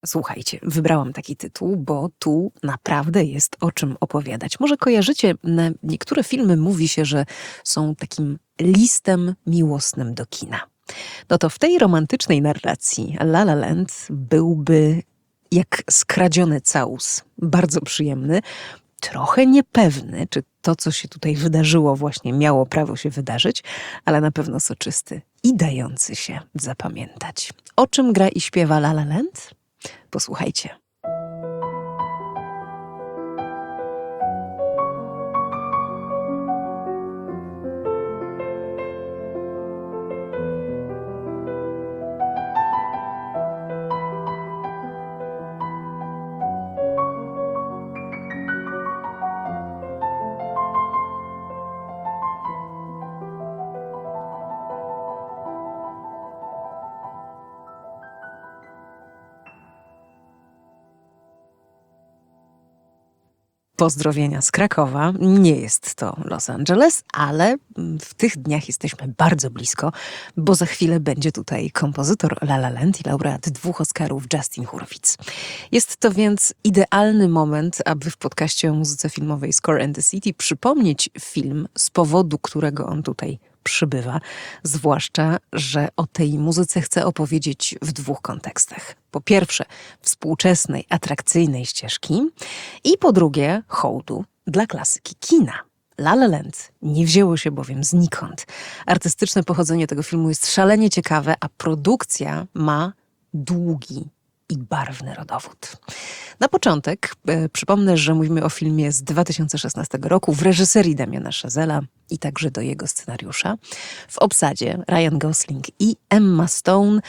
Słuchajcie, wybrałam taki tytuł, bo tu naprawdę jest o czym opowiadać. Może kojarzycie, na niektóre filmy mówi się, że są takim listem miłosnym do kina. No to w tej romantycznej narracji La La Land byłby jak skradziony całus. Bardzo przyjemny, trochę niepewny, czy to, co się tutaj wydarzyło, właśnie miało prawo się wydarzyć, ale na pewno soczysty i dający się zapamiętać. O czym gra i śpiewa La La Land? Posłuchajcie. Pozdrowienia z Krakowa. Nie jest to Los Angeles, ale w tych dniach jesteśmy bardzo blisko, bo za chwilę będzie tutaj kompozytor La La Land i laureat 2 Oscarów Justin Hurwitz. Jest to więc idealny moment, aby w podcaście o muzyce filmowej Score and the City przypomnieć film, z powodu którego on tutaj przybywa, zwłaszcza, że o tej muzyce chcę opowiedzieć w 2 kontekstach. Po pierwsze, współczesnej, atrakcyjnej ścieżki i po drugie, hołdu dla klasyki kina. La La Land nie wzięło się bowiem znikąd. Artystyczne pochodzenie tego filmu jest szalenie ciekawe, a produkcja ma długi i barwny rodowód. Na początek przypomnę, że mówimy o filmie z 2016 roku w reżyserii Damiana Chazella i także do jego scenariusza. W obsadzie Ryan Gosling i Emma Stone.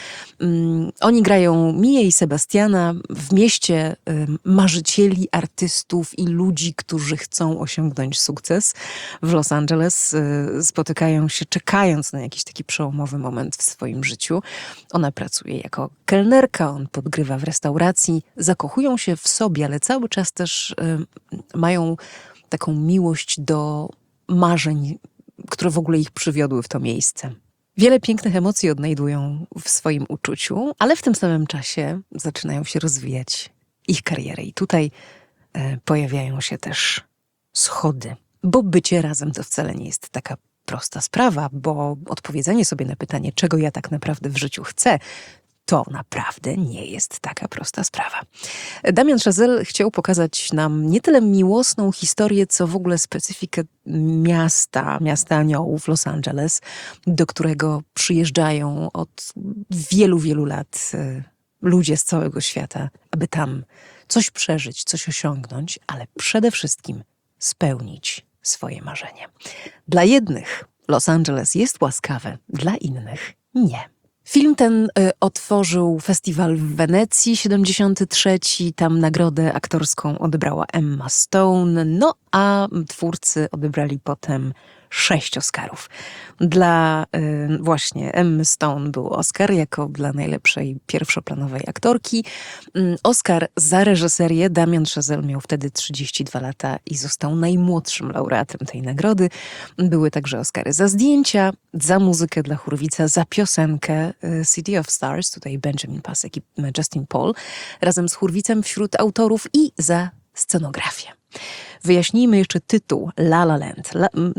Oni grają Mię i Sebastiana w mieście marzycieli, artystów i ludzi, którzy chcą osiągnąć sukces. W Los Angeles spotykają się czekając na jakiś taki przełomowy moment w swoim życiu. Ona pracuje jako kelnerka, on podgrywa w restauracji, zakochują się w sobie, ale cały czas też mają taką miłość do marzeń, które w ogóle ich przywiodły w to miejsce. Wiele pięknych emocji odnajdują w swoim uczuciu, ale w tym samym czasie zaczynają się rozwijać ich kariery. I tutaj pojawiają się też schody, bo bycie razem to wcale nie jest taka prosta sprawa, bo odpowiedzenie sobie na pytanie, czego ja tak naprawdę w życiu chcę, to naprawdę nie jest taka prosta sprawa. Damian Chazelle chciał pokazać nam nie tyle miłosną historię, co w ogóle specyfikę miasta aniołów Los Angeles, do którego przyjeżdżają od wielu, wielu lat ludzie z całego świata, aby tam coś przeżyć, coś osiągnąć, ale przede wszystkim spełnić swoje marzenie. Dla jednych Los Angeles jest łaskawe, dla innych nie. Film ten otworzył festiwal w Wenecji 73. Tam nagrodę aktorską odebrała Emma Stone, no a twórcy odebrali potem 6 Oscarów. Dla właśnie Emmy Stone był Oscar jako dla najlepszej pierwszoplanowej aktorki. Oscar za reżyserię. Damian Chazelle miał wtedy 32 lata i został najmłodszym laureatem tej nagrody. Były także Oscary za zdjęcia, za muzykę dla Hurwitza, za piosenkę City of Stars, tutaj Benjamin Pasek i Justin Paul, razem z Hurwitzem wśród autorów i za scenografię. Wyjaśnijmy jeszcze tytuł La La Land.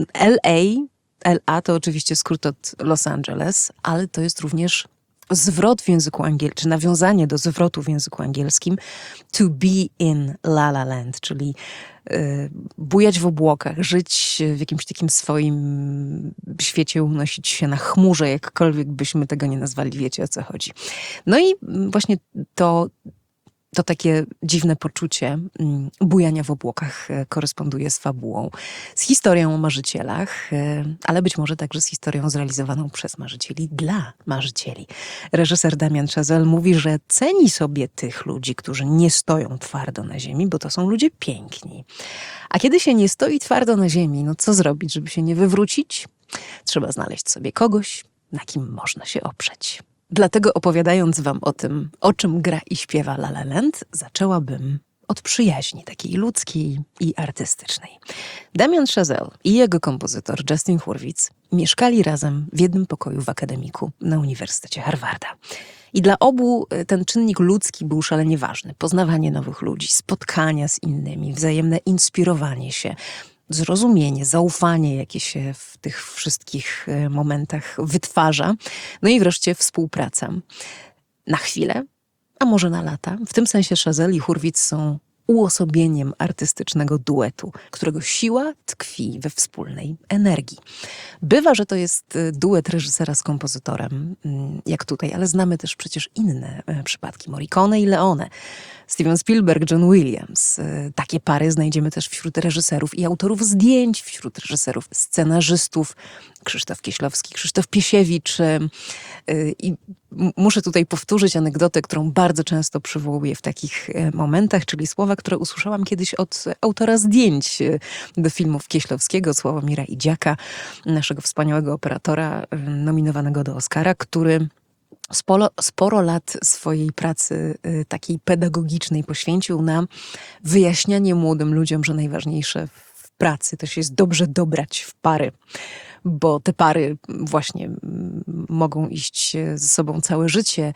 LA to oczywiście skrót od Los Angeles, ale to jest również zwrot w języku angielskim, czy nawiązanie do zwrotu w języku angielskim to be in La La Land, czyli bujać w obłokach, żyć w jakimś takim swoim świecie, unosić się na chmurze, jakkolwiek byśmy tego nie nazwali, wiecie o co chodzi. No i właśnie to takie dziwne poczucie bujania w obłokach koresponduje z fabułą, z historią o marzycielach, ale być może także z historią zrealizowaną przez marzycieli dla marzycieli. Reżyser Damian Chazelle mówi, że ceni sobie tych ludzi, którzy nie stoją twardo na ziemi, bo to są ludzie piękni. A kiedy się nie stoi twardo na ziemi, no co zrobić, żeby się nie wywrócić? Trzeba znaleźć sobie kogoś, na kim można się oprzeć. Dlatego opowiadając wam o tym, o czym gra i śpiewa La La Land, zaczęłabym od przyjaźni takiej ludzkiej i artystycznej. Damian Chazelle i jego kompozytor Justin Hurwitz mieszkali razem w jednym pokoju w akademiku na Uniwersytecie Harvarda. I dla obu ten czynnik ludzki był szalenie ważny. Poznawanie nowych ludzi, spotkania z innymi, wzajemne inspirowanie się, zrozumienie, zaufanie, jakie się w tych wszystkich momentach wytwarza. No i wreszcie współpraca. Na chwilę, a może na lata. W tym sensie Chazelle i Hurwitz są uosobieniem artystycznego duetu, którego siła tkwi we wspólnej energii. Bywa, że to jest duet reżysera z kompozytorem, jak tutaj, ale znamy też przecież inne przypadki. Morricone i Leone, Steven Spielberg, John Williams. Takie pary znajdziemy też wśród reżyserów i autorów zdjęć, wśród reżyserów, scenarzystów. Krzysztof Kieślowski, Krzysztof Piesiewicz. I muszę tutaj powtórzyć anegdotę, którą bardzo często przywołuję w takich momentach, czyli słowa, które usłyszałam kiedyś od autora zdjęć do filmów Kieślowskiego, Sławomira Idziaka, naszego wspaniałego operatora nominowanego do Oscara, który sporo lat swojej pracy takiej pedagogicznej poświęcił na wyjaśnianie młodym ludziom, że najważniejsze w pracy to się jest dobrze dobrać w pary, bo te pary właśnie mogą iść ze sobą całe życie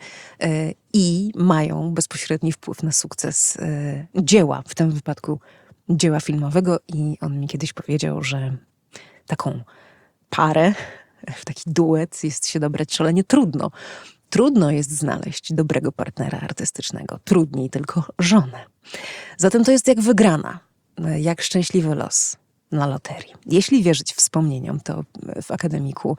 i mają bezpośredni wpływ na sukces dzieła, w tym wypadku dzieła filmowego. I on mi kiedyś powiedział, że taką parę, w taki duet jest się dobrać szalenie trudno. Trudno jest znaleźć dobrego partnera artystycznego. Trudniej tylko żonę. Zatem to jest jak wygrana, jak szczęśliwy los na loterii. Jeśli wierzyć wspomnieniom, to w akademiku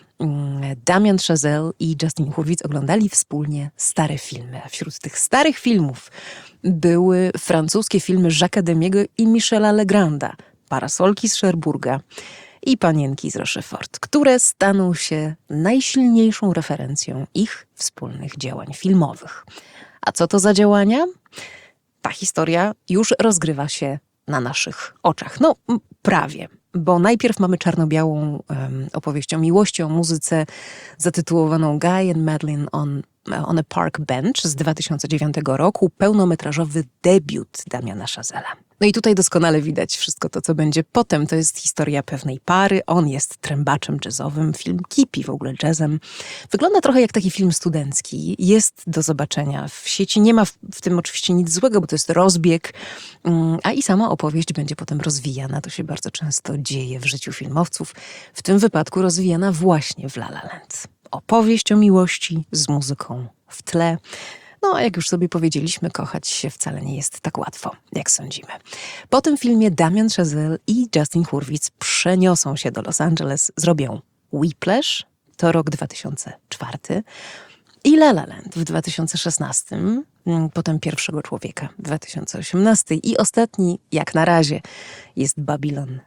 Damien Chazelle i Justin Hurwitz oglądali wspólnie stare filmy. A wśród tych starych filmów były francuskie filmy Jacques'a Demiego i Michela Legranda, Parasolki z Cherbourga i Panienki z Rochefort, które staną się najsilniejszą referencją ich wspólnych działań filmowych. A co to za działania? Ta historia już rozgrywa się na naszych oczach. No, prawie. Bo najpierw mamy czarno-białą opowieść o miłości, o muzyce zatytułowaną Guy and Madeline on a Park Bench z 2009 roku, pełnometrażowy debiut Damiana Chazella. No i tutaj doskonale widać wszystko to, co będzie potem. To jest historia pewnej pary. On jest trębaczem jazzowym. Film kipi w ogóle jazzem. Wygląda trochę jak taki film studencki. Jest do zobaczenia w sieci. Nie ma w tym oczywiście nic złego, bo to jest rozbieg. A i sama opowieść będzie potem rozwijana. To się bardzo często dzieje w życiu filmowców. W tym wypadku rozwijana właśnie w La La Land. Opowieść o miłości z muzyką w tle. No, a jak już sobie powiedzieliśmy, kochać się wcale nie jest tak łatwo, jak sądzimy. Po tym filmie Damien Chazelle i Justin Hurwitz przeniosą się do Los Angeles, zrobią Whiplash, to rok 2004, i La La Land w 2016, potem Pierwszego Człowieka w 2018 i ostatni, jak na razie, jest Babylon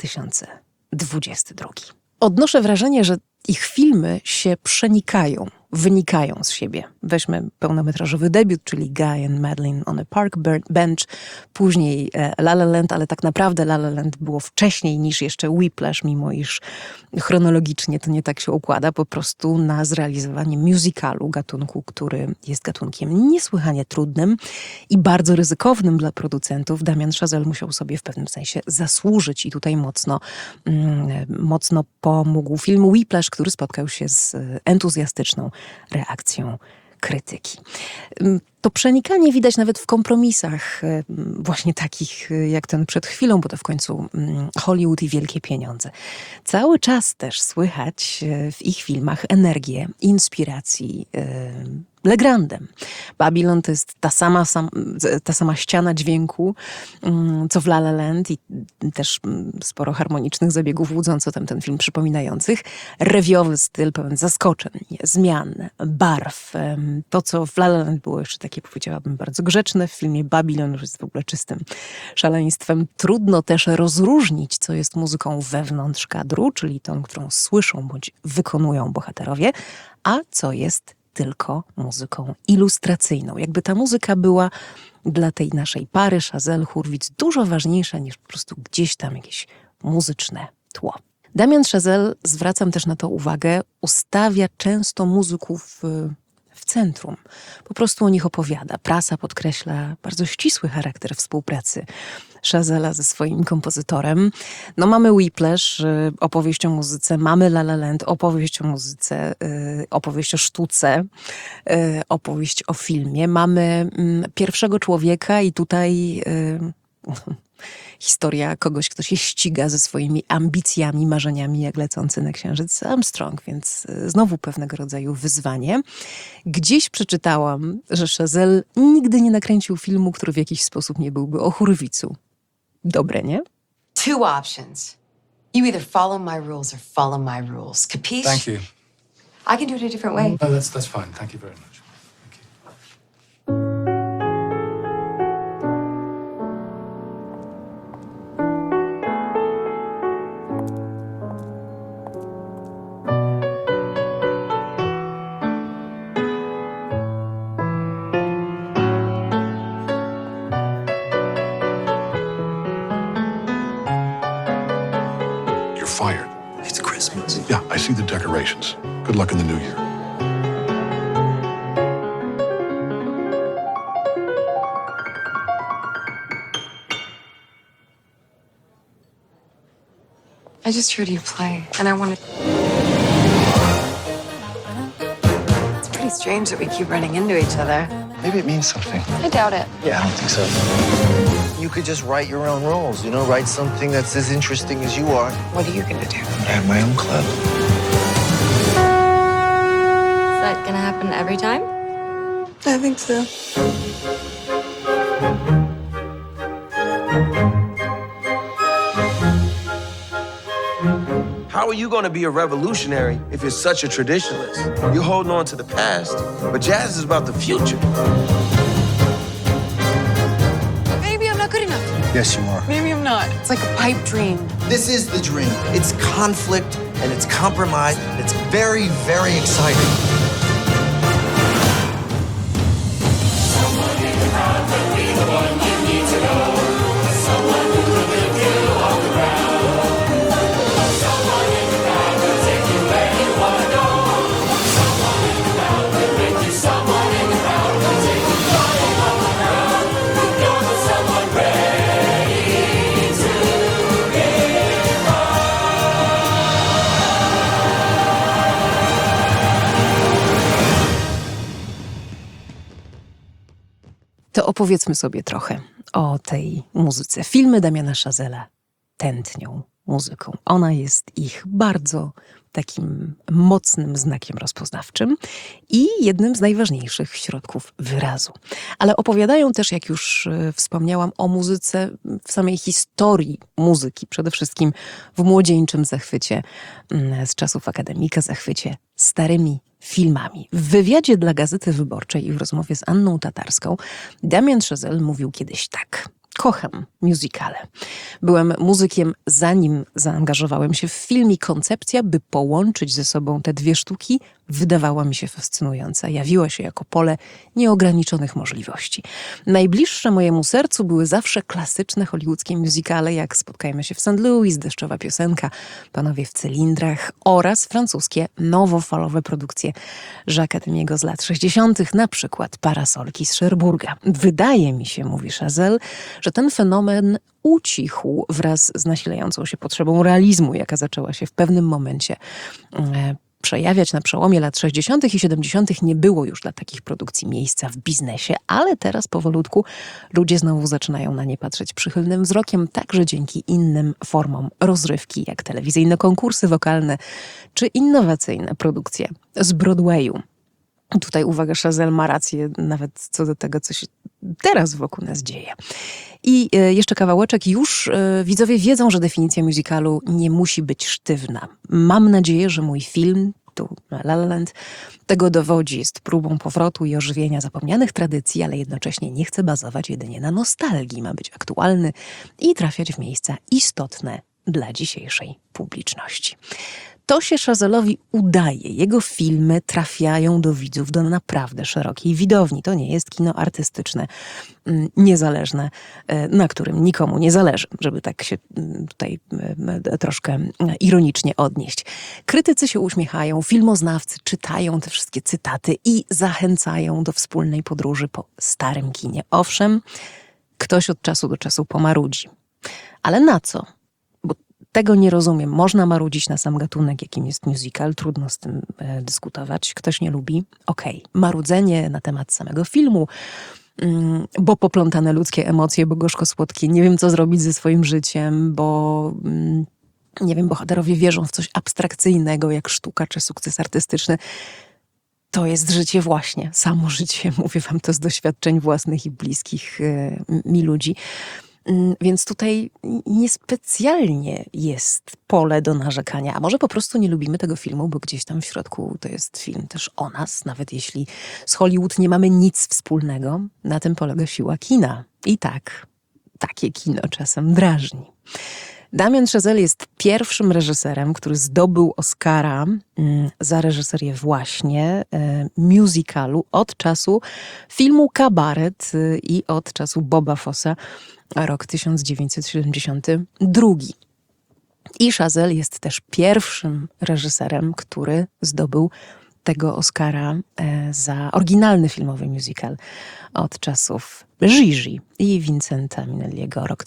2022. Odnoszę wrażenie, że ich filmy się przenikają, wynikają z siebie. Weźmy pełnometrażowy debiut, czyli Guy and Madeline on a Park Bench, później La La Land, ale tak naprawdę La La Land było wcześniej niż jeszcze Whiplash, mimo iż chronologicznie to nie tak się układa, po prostu na zrealizowanie musicalu, gatunku, który jest gatunkiem niesłychanie trudnym i bardzo ryzykownym dla producentów. Damien Chazelle musiał sobie w pewnym sensie zasłużyć i tutaj mocno pomógł film Whiplash, który spotkał się z entuzjastyczną reakcją krytyki. To przenikanie widać nawet w kompromisach właśnie takich jak ten przed chwilą, bo to w końcu Hollywood i wielkie pieniądze. Cały czas też słychać w ich filmach energię inspiracji Legrandem. Babylon to jest ta sama ściana dźwięku, co w La La Land i też sporo harmonicznych zabiegów łudząco ten film przypominających. Rewiowy styl pełen zaskoczeń, zmian, barw. To, co w La La Land było jeszcze takie, powiedziałabym, bardzo grzeczne, w filmie Babylon już jest w ogóle czystym szaleństwem. Trudno też rozróżnić, co jest muzyką wewnątrz kadru, czyli tą, którą słyszą bądź wykonują bohaterowie, a co jest tylko muzyką ilustracyjną. Jakby ta muzyka była dla tej naszej pary Chazelle-Hurwitz dużo ważniejsza niż po prostu gdzieś tam jakieś muzyczne tło. Damien Chazelle, zwracam też na to uwagę, ustawia często muzyków w centrum. Po prostu o nich opowiada. Prasa podkreśla bardzo ścisły charakter współpracy Chazella ze swoim kompozytorem. No mamy Whiplash, opowieść o muzyce, mamy La La Land, opowieść o muzyce, opowieść o sztuce, opowieść o filmie. Mamy Pierwszego człowieka i tutaj historia kogoś, kto się ściga ze swoimi ambicjami, marzeniami, jak lecący na księżyc Armstrong, więc znowu pewnego rodzaju wyzwanie. Gdzieś przeczytałam, że Chazelle nigdy nie nakręcił filmu, który w jakiś sposób nie byłby o Hurwitzu. Dobre, nie? Two options. You either follow my rules or follow my rules. Capiche? Thank you. I can do it a different way. No, that's fine. Thank you very much. Thank you. You're fired. It's Christmas. Yeah, I see the decorations. Good luck in the new year. I just heard you play, and I wanted... It's pretty strange that we keep running into each other. Maybe it means something. I doubt it. Yeah, I don't think so. You could just write your own rules, write something that's as interesting as you are. What are you gonna do? I have my own club. Is that gonna happen every time? I think so. How are you going to be a revolutionary if you're such a traditionalist? You're holding on to the past, but jazz is about the future. Maybe I'm not good enough. Yes, you are. Maybe I'm not. It's like a pipe dream. This is the dream. It's conflict and it's compromise. It's very, very exciting. To opowiedzmy sobie trochę o tej muzyce. Filmy Damiana Chazella tętnią muzyką. Ona jest ich bardzo takim mocnym znakiem rozpoznawczym i jednym z najważniejszych środków wyrazu. Ale opowiadają też, jak już wspomniałam, o muzyce w samej historii muzyki, przede wszystkim w młodzieńczym zachwycie z czasów akademika, zachwycie starymi filmami. W wywiadzie dla Gazety Wyborczej i w rozmowie z Anną Tatarską Damien Chazelle mówił kiedyś tak: kocham musicale. Byłem muzykiem, zanim zaangażowałem się w film i koncepcja, by połączyć ze sobą te dwie sztuki, wydawała mi się fascynująca. Jawiła się jako pole nieograniczonych możliwości. Najbliższe mojemu sercu były zawsze klasyczne hollywoodzkie musicale, jak Spotkajmy się w St. Louis, Deszczowa piosenka, Panowie w cylindrach oraz francuskie nowofalowe produkcje Jacques'a Demiego z lat 60., na przykład Parasolki z Cherbourga. Wydaje mi się, mówi Chazelle, że ten fenomen ucichł wraz z nasilającą się potrzebą realizmu, jaka zaczęła się w pewnym momencie przejawiać na przełomie lat 60. i 70. Nie było już dla takich produkcji miejsca w biznesie, ale teraz powolutku ludzie znowu zaczynają na nie patrzeć przychylnym wzrokiem, także dzięki innym formom rozrywki, jak telewizyjne konkursy wokalne czy innowacyjne produkcje z Broadwayu. Tutaj, uwaga, Chazelle ma rację nawet co do tego, co się teraz wokół nas dzieje. I jeszcze kawałeczek. Już widzowie wiedzą, że definicja musicalu nie musi być sztywna. Mam nadzieję, że mój film, tu La La Land, tego dowodzi. Jest próbą powrotu i ożywienia zapomnianych tradycji, ale jednocześnie nie chce bazować jedynie na nostalgii. Ma być aktualny i trafiać w miejsca istotne dla dzisiejszej publiczności. To się Chazelle'owi udaje. Jego filmy trafiają do widzów, do naprawdę szerokiej widowni. To nie jest kino artystyczne, niezależne, na którym nikomu nie zależy, żeby tak się tutaj troszkę ironicznie odnieść. Krytycy się uśmiechają, filmoznawcy czytają te wszystkie cytaty i zachęcają do wspólnej podróży po starym kinie. Owszem, ktoś od czasu do czasu pomarudzi. Ale na co? Bo tego nie rozumiem. Można marudzić na sam gatunek, jakim jest musical, trudno z tym dyskutować. Ktoś nie lubi. Okej. Marudzenie na temat samego filmu, bo poplątane ludzkie emocje, bo gorzko-słodkie, nie wiem co zrobić ze swoim życiem, bo nie wiem, bohaterowie wierzą w coś abstrakcyjnego, jak sztuka czy sukces artystyczny. To jest życie właśnie, samo życie. Mówię wam to z doświadczeń własnych i bliskich mi ludzi. Więc tutaj niespecjalnie jest pole do narzekania. A może po prostu nie lubimy tego filmu, bo gdzieś tam w środku to jest film też o nas, nawet jeśli z Hollywood nie mamy nic wspólnego. Na tym polega siła kina. I tak, takie kino czasem drażni. Damien Chazelle jest pierwszym reżyserem, który zdobył Oscara za reżyserię właśnie musicalu od czasu filmu Kabaret i od czasu Boba Fossa, rok 1972. I Chazelle jest też pierwszym reżyserem, który zdobył tego Oscara za oryginalny filmowy musical od czasów Gigi i Vincenta Minnelliego, rok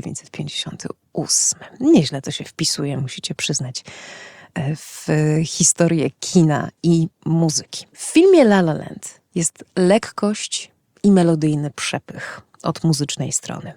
1958. Nieźle to się wpisuje, musicie przyznać, w historię kina i muzyki. W filmie La La Land jest lekkość i melodyjny przepych od muzycznej strony.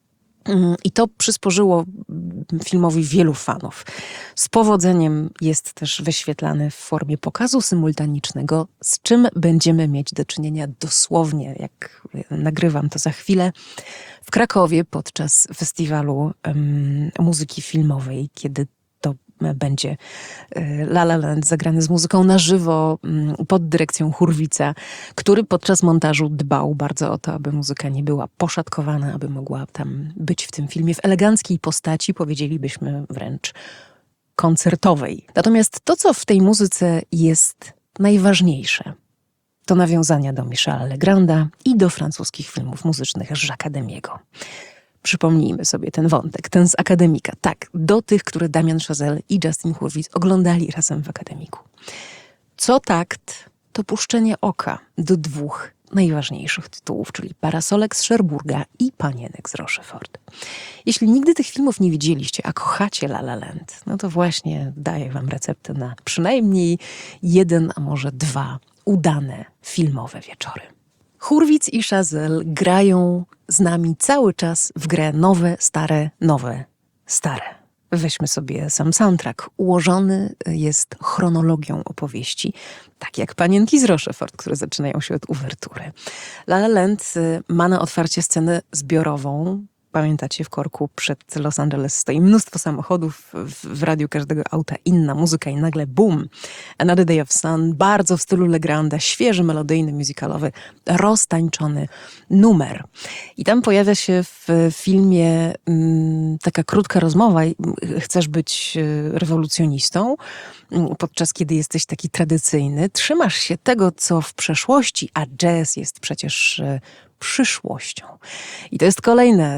I to przysporzyło filmowi wielu fanów. Z powodzeniem jest też wyświetlany w formie pokazu symultanicznego, z czym będziemy mieć do czynienia dosłownie, jak nagrywam to za chwilę, w Krakowie podczas festiwalu muzyki filmowej, kiedy to będzie La La Land zagrany z muzyką na żywo pod dyrekcją Hurwitza, który podczas montażu dbał bardzo o to, aby muzyka nie była poszatkowana, aby mogła tam być w tym filmie w eleganckiej postaci, powiedzielibyśmy wręcz koncertowej. Natomiast to, co w tej muzyce jest najważniejsze, to nawiązania do Michela Legranda i do francuskich filmów muzycznych Jacques'a Demiego. Przypomnijmy sobie ten wątek, ten z Akademika. Tak, do tych, które Damien Chazelle i Justin Hurwitz oglądali razem w Akademiku. Co takt, to puszczenie oka do dwóch najważniejszych tytułów, czyli Parasolek z Cherbourga i Panienek z Rochefort. Jeśli nigdy tych filmów nie widzieliście, a kochacie La La Land, no to właśnie daję wam receptę na przynajmniej jeden, a może dwa udane filmowe wieczory. Hurwitz i Chazelle grają z nami cały czas w grę nowe, stare, nowe, stare. Weźmy sobie sam soundtrack. Ułożony jest chronologią opowieści, tak jak Panienki z Rochefort, które zaczynają się od uwertury. La La Land ma na otwarcie scenę zbiorową. Pamiętacie, w korku przed Los Angeles stoi mnóstwo samochodów, w radiu każdego auta inna muzyka i nagle boom, Another Day of Sun, bardzo w stylu Legranda, świeży, melodyjny, musicalowy, roztańczony numer. I tam pojawia się w filmie taka krótka rozmowa, chcesz być rewolucjonistą, podczas kiedy jesteś taki tradycyjny, trzymasz się tego, co w przeszłości, a jazz jest przecież przyszłością. I to jest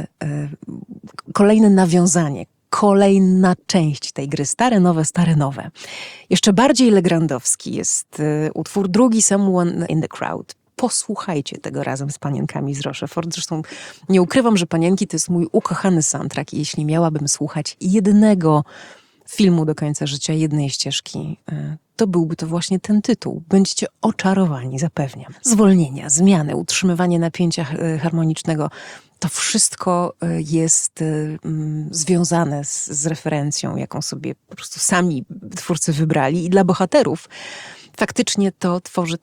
kolejne nawiązanie, kolejna część tej gry. Stare, nowe. Jeszcze bardziej legrandowski jest utwór drugi, Someone in the Crowd. Posłuchajcie tego razem z Panienkami z Rochefort. Zresztą nie ukrywam, że Panienki to jest mój ukochany soundtrack i jeśli miałabym słuchać jednego filmu do końca życia, jednej ścieżki, to byłby to właśnie ten tytuł. Będziecie oczarowani, zapewniam. Zwolnienia, zmiany, utrzymywanie napięcia harmonicznego, to wszystko jest związane z referencją, jaką sobie po prostu sami twórcy wybrali. I dla bohaterów faktycznie to tworzy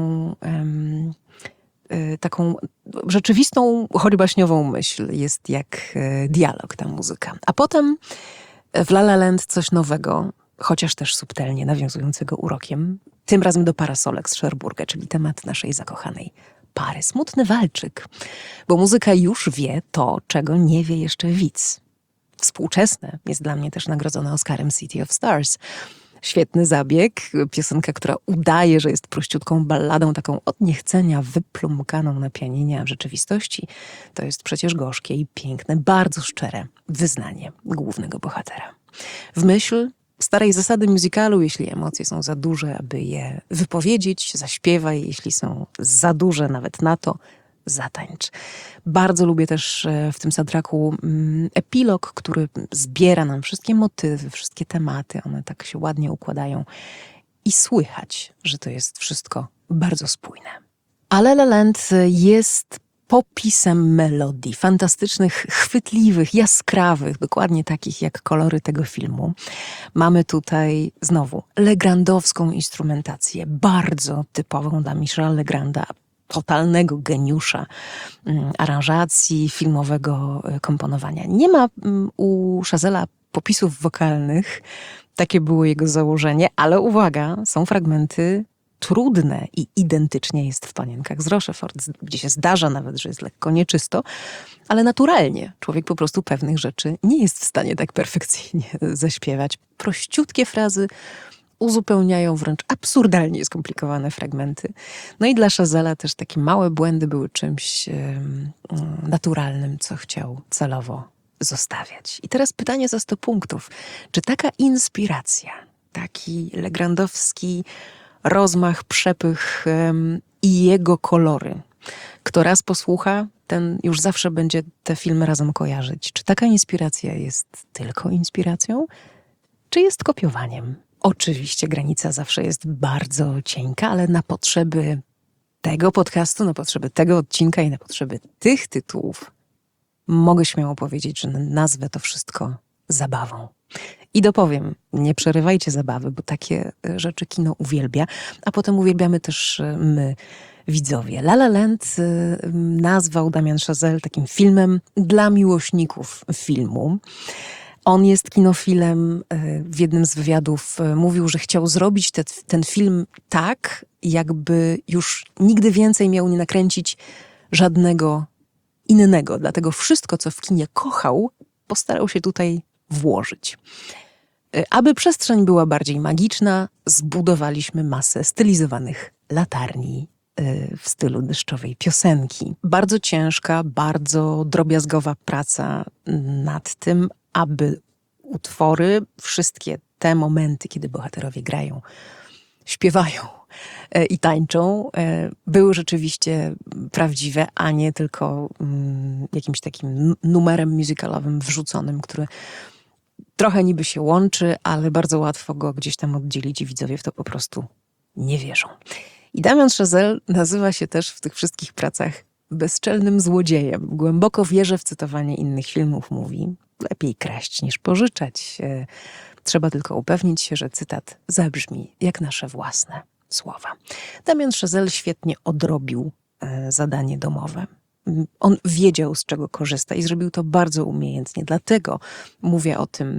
taką rzeczywistą, choćbaśniową myśl. Jest jak dialog ta muzyka. A potem w La La Land coś nowego, chociaż też subtelnie nawiązującego urokiem, tym razem do Parasolek z Cherbourga, czyli temat naszej zakochanej pary. Smutny walczyk, bo muzyka już wie to, czego nie wie jeszcze widz. Współczesne jest dla mnie też nagrodzone Oscarem City of Stars. Świetny zabieg, piosenka, która udaje, że jest prościutką balladą, taką od niechcenia wyplumkaną na pianinie, a w rzeczywistości to jest przecież gorzkie i piękne, bardzo szczere wyznanie głównego bohatera. W myśl starej zasady musicalu, jeśli emocje są za duże, aby je wypowiedzieć, zaśpiewaj, jeśli są za duże nawet na to, zatańcz. Bardzo lubię też w tym soundtracku epilog, który zbiera nam wszystkie motywy, wszystkie tematy. One tak się ładnie układają i słychać, że to jest wszystko bardzo spójne. A La La Land jest popisem melodii, fantastycznych, chwytliwych, jaskrawych, dokładnie takich jak kolory tego filmu. Mamy tutaj znowu legrandowską instrumentację, bardzo typową dla Michela Legranda, totalnego geniusza aranżacji, filmowego komponowania. Nie ma u Chazella popisów wokalnych, takie było jego założenie, ale uwaga, są fragmenty trudne i identycznie jest w Panienkach z Rochefort, gdzie się zdarza nawet, że jest lekko nieczysto, ale naturalnie. Człowiek po prostu pewnych rzeczy nie jest w stanie tak perfekcyjnie zaśpiewać. Prościutkie frazy uzupełniają wręcz absurdalnie skomplikowane fragmenty. No i dla Chazella też takie małe błędy były czymś naturalnym, co chciał celowo zostawiać. I teraz pytanie za 100 punktów. Czy taka inspiracja, taki legrandowski rozmach, przepych i jego kolory, kto raz posłucha, ten już zawsze będzie te filmy razem kojarzyć. Czy taka inspiracja jest tylko inspiracją, czy jest kopiowaniem? Oczywiście granica zawsze jest bardzo cienka, ale na potrzeby tego podcastu, na potrzeby tego odcinka i na potrzeby tych tytułów mogę śmiało powiedzieć, że nazwę to wszystko zabawą. I dopowiem, nie przerywajcie zabawy, bo takie rzeczy kino uwielbia, a potem uwielbiamy też my, widzowie. La La Land nazwał Damien Chazelle takim filmem dla miłośników filmu. On jest kinofilem. W jednym z wywiadów mówił, że chciał zrobić ten film tak, jakby już nigdy więcej miał nie nakręcić żadnego innego. Dlatego wszystko, co w kinie kochał, postarał się tutaj włożyć. Aby przestrzeń była bardziej magiczna, zbudowaliśmy masę stylizowanych latarni w stylu deszczowej piosenki. Bardzo ciężka, bardzo drobiazgowa praca nad tym, aby utwory, wszystkie te momenty, kiedy bohaterowie grają, śpiewają i tańczą, były rzeczywiście prawdziwe, a nie tylko jakimś takim numerem musicalowym wrzuconym, który trochę niby się łączy, ale bardzo łatwo go gdzieś tam oddzielić i widzowie w to po prostu nie wierzą. I Damien Chazelle nazywa się też w tych wszystkich pracach bezczelnym złodziejem. Głęboko wierzę w cytowanie innych filmów. Mówi, lepiej kraść niż pożyczać. Trzeba tylko upewnić się, że cytat zabrzmi jak nasze własne słowa. Damien Chazelle świetnie odrobił zadanie domowe. On wiedział, z czego korzysta i zrobił to bardzo umiejętnie. Dlatego mówię o tym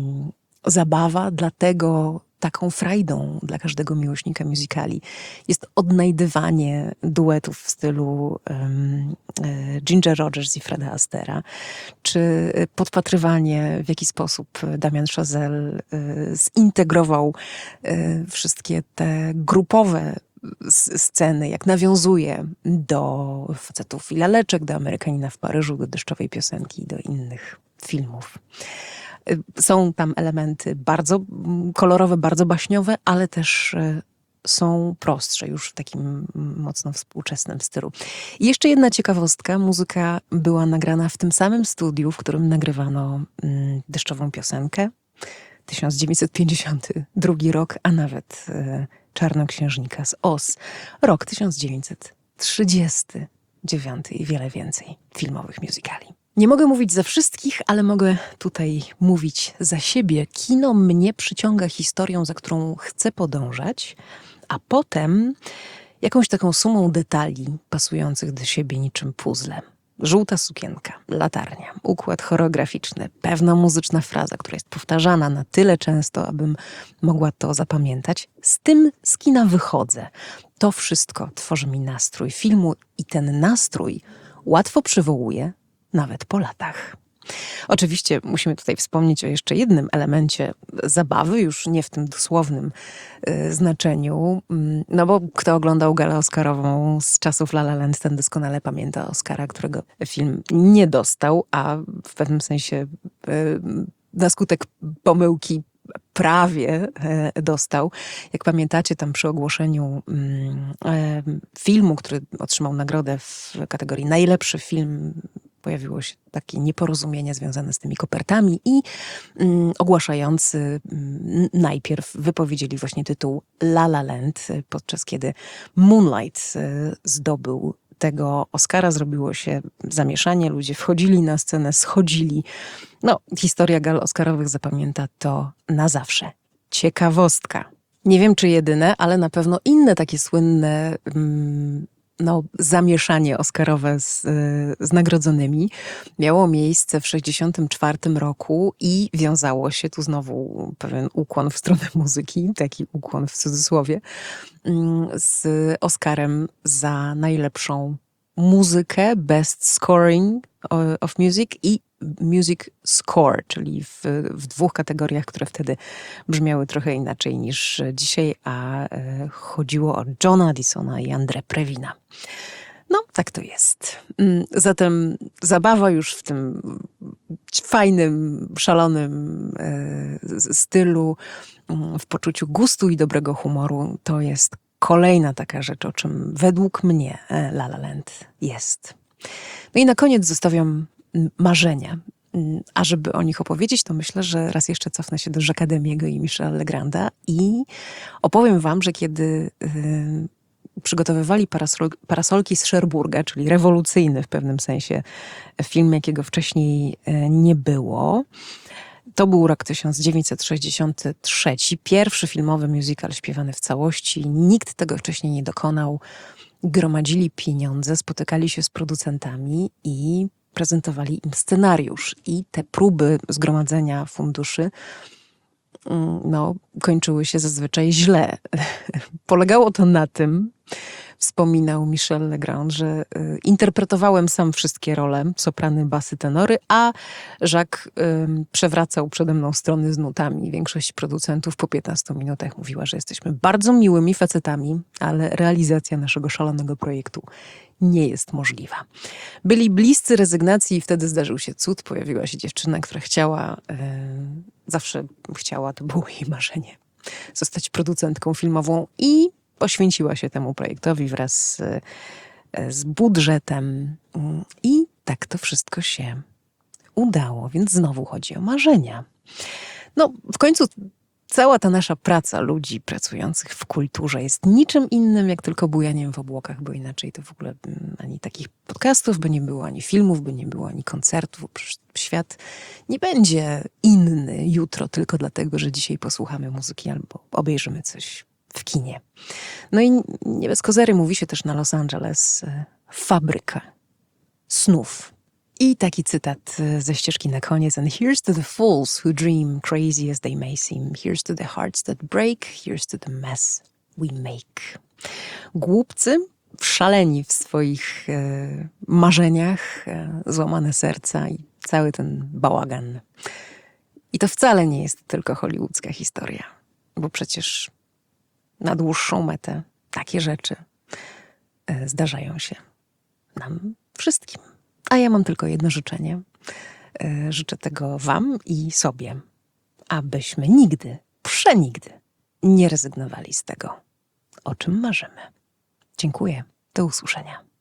zabawa, dlatego taką frajdą dla każdego miłośnika musicali jest odnajdywanie duetów w stylu Ginger Rogers i Freda Astera, czy podpatrywanie, w jaki sposób Damien Chazelle zintegrował wszystkie te grupowe sceny, jak nawiązuje do Facetów i laleczek, do Amerykanina w Paryżu, do Deszczowej piosenki i do innych filmów. Są tam elementy bardzo kolorowe, bardzo baśniowe, ale też są prostsze, już w takim mocno współczesnym stylu. I jeszcze jedna ciekawostka. Muzyka była nagrana w tym samym studiu, w którym nagrywano Deszczową piosenkę. 1952 rok, a nawet Czarnoksiężnika z Oz. Rok 1939 i wiele więcej filmowych musicali. Nie mogę mówić za wszystkich, ale mogę tutaj mówić za siebie. Kino mnie przyciąga historią, za którą chcę podążać, a potem jakąś taką sumą detali pasujących do siebie niczym puzzle. Żółta sukienka, latarnia, układ choreograficzny, pewna muzyczna fraza, która jest powtarzana na tyle często, abym mogła to zapamiętać. Z tym z kina wychodzę. To wszystko tworzy mi nastrój filmu i ten nastrój łatwo przywołuje nawet po latach. Oczywiście musimy tutaj wspomnieć o jeszcze jednym elemencie zabawy, już nie w tym dosłownym znaczeniu, no bo kto oglądał galę oscarową z czasów La La Land, ten doskonale pamięta Oscara, którego film nie dostał, a w pewnym sensie na skutek pomyłki prawie dostał. Jak pamiętacie, tam przy ogłoszeniu filmu, który otrzymał nagrodę w kategorii najlepszy film, pojawiło się takie nieporozumienie związane z tymi kopertami i ogłaszający najpierw wypowiedzieli właśnie tytuł La La Land, podczas kiedy Moonlight zdobył tego Oscara. Zrobiło się zamieszanie, ludzie wchodzili na scenę, schodzili. No, historia gal oscarowych zapamięta to na zawsze. Ciekawostka. Nie wiem, czy jedyne, ale na pewno inne takie słynne zamieszanie oscarowe z nagrodzonymi miało miejsce w 1964 roku i wiązało się, tu znowu pewien ukłon w stronę muzyki, taki ukłon w cudzysłowie, z Oscarem za najlepszą muzykę, Best Scoring of Music i Music Score, czyli w dwóch kategoriach, które wtedy brzmiały trochę inaczej niż dzisiaj, a chodziło o Johna Addisona i André Previna. No, tak to jest. Zatem zabawa już w tym fajnym, szalonym stylu, w poczuciu gustu i dobrego humoru, to jest kolejna taka rzecz, o czym według mnie La La Land jest. No i na koniec zostawiam marzenia. A żeby o nich opowiedzieć, to myślę, że raz jeszcze cofnę się do Jacques'a Demiego i Michela Legranda i opowiem wam, że kiedy przygotowywali Parasolki z Cherbourga, czyli rewolucyjny w pewnym sensie film, jakiego wcześniej nie było. To był rok 1963, pierwszy filmowy musical śpiewany w całości. Nikt tego wcześniej nie dokonał. Gromadzili pieniądze, spotykali się z producentami i prezentowali im scenariusz. I te próby zgromadzenia funduszy kończyły się zazwyczaj źle. Polegało to na tym, wspominał Michel Legrand, że interpretowałem sam wszystkie role, soprany, basy, tenory, a Jacques przewracał przede mną strony z nutami. Większość producentów po 15 minutach mówiła, że jesteśmy bardzo miłymi facetami, ale realizacja naszego szalonego projektu nie jest możliwa. Byli bliscy rezygnacji i wtedy zdarzył się cud. Pojawiła się dziewczyna, która zawsze chciała, to było jej marzenie, zostać producentką filmową i poświęciła się temu projektowi wraz z budżetem i tak to wszystko się udało, więc znowu chodzi o marzenia. No, w końcu cała ta nasza praca ludzi pracujących w kulturze jest niczym innym, jak tylko bujaniem w obłokach, bo inaczej to w ogóle ani takich podcastów by nie było, ani filmów by nie było, ani koncertów. Świat nie będzie inny jutro tylko dlatego, że dzisiaj posłuchamy muzyki albo obejrzymy coś w kinie. No i nie bez kozery mówi się też na Los Angeles fabryka snów. I taki cytat ze ścieżki na koniec. And here's to the fools who dream crazy as they may seem. Here's to the hearts that break. Here's to the mess we make. Głupcy, szaleni w swoich marzeniach, złamane serca i cały ten bałagan. I to wcale nie jest tylko hollywoodzka historia, bo przecież na dłuższą metę takie rzeczy zdarzają się nam wszystkim. A ja mam tylko jedno życzenie. Życzę tego wam i sobie, abyśmy nigdy, przenigdy nie rezygnowali z tego, o czym marzymy. Dziękuję. Do usłyszenia.